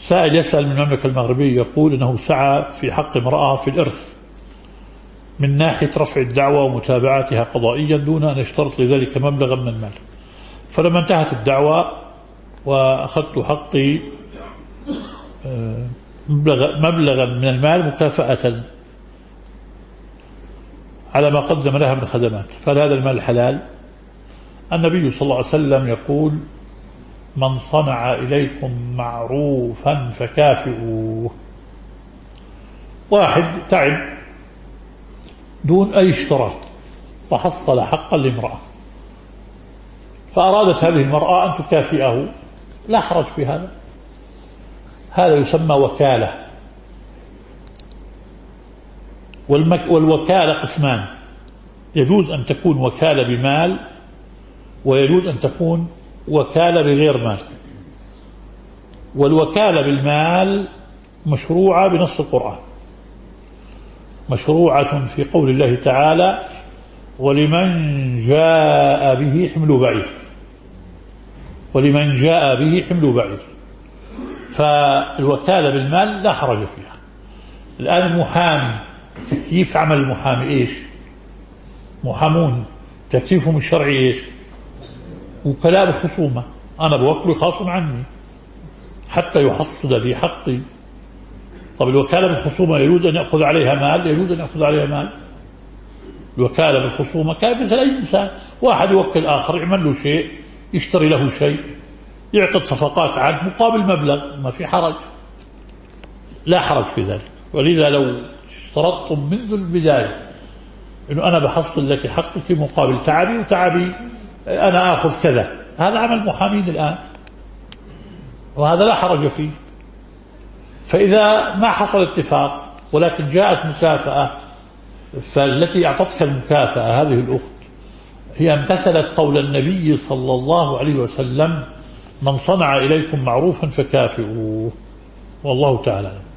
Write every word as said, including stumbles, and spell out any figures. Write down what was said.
سائل يسأل من المملكة المغربية يقول أنه سعى في حق امرأة في الإرث من ناحية رفع الدعوة ومتابعتها قضائيا دون أن يشترط لذلك مبلغا من المال، فلما انتهت الدعوة وأخذت حقي مبلغا من المال مكافأة على ما قدم لها من خدمات، فهل هذا المال حلال؟ النبي صلى الله عليه وسلم يقول: من صنع إليكم معروفا فكافئوه. واحد تعب دون أي اشتراط فحصل حقا لامرأة، فأرادت هذه المرأة أن تكافئه، لا حرج في هذا، هذا يسمى وكالة. والوكالة قسمان: يجوز أن تكون وكالة بمال، ويجوز أن تكون وكالة بغير مال. والوكالة بالمال مشروعة بنص القرآن، مشروعة في قول الله تعالى: ولمن جاء به حمل بعير، ولمن جاء به حمل بعير. فالوكالة بالمال لا حرج فيها. الآن المحامي، تكييف عمل المحامي إيش؟ محامون تكييفهم الشرعي إيش؟ وكلاء بالخصومة، أنا بوكل خاصم عني حتى يحصل لي حقي. طب الوكالة بالخصومة يجوز أن يأخذ عليها مال؟ يجوز أن يأخذ عليها مال. الوكالة بالخصومة كان مثل أي إنسان، واحد يوكل آخر يعمل له شيء، يشتري له شيء، يعقد صفقات عقد مقابل مبلغ، ما في حرج، لا حرج في ذلك. ولذا لو اشترطتم منذ البداية أنه أنا بحصل لك حقك في مقابل تعبي وتعبي أنا آخذ كذا، هذا عمل محامين الآن، وهذا لا حرج فيه. فإذا ما حصل اتفاق ولكن جاءت مكافأة، فالتي أعطتك المكافأة هذه الأخت هي امتثلت قول النبي صلى الله عليه وسلم: من صنع إليكم معروفا فكافئوه. والله تعالى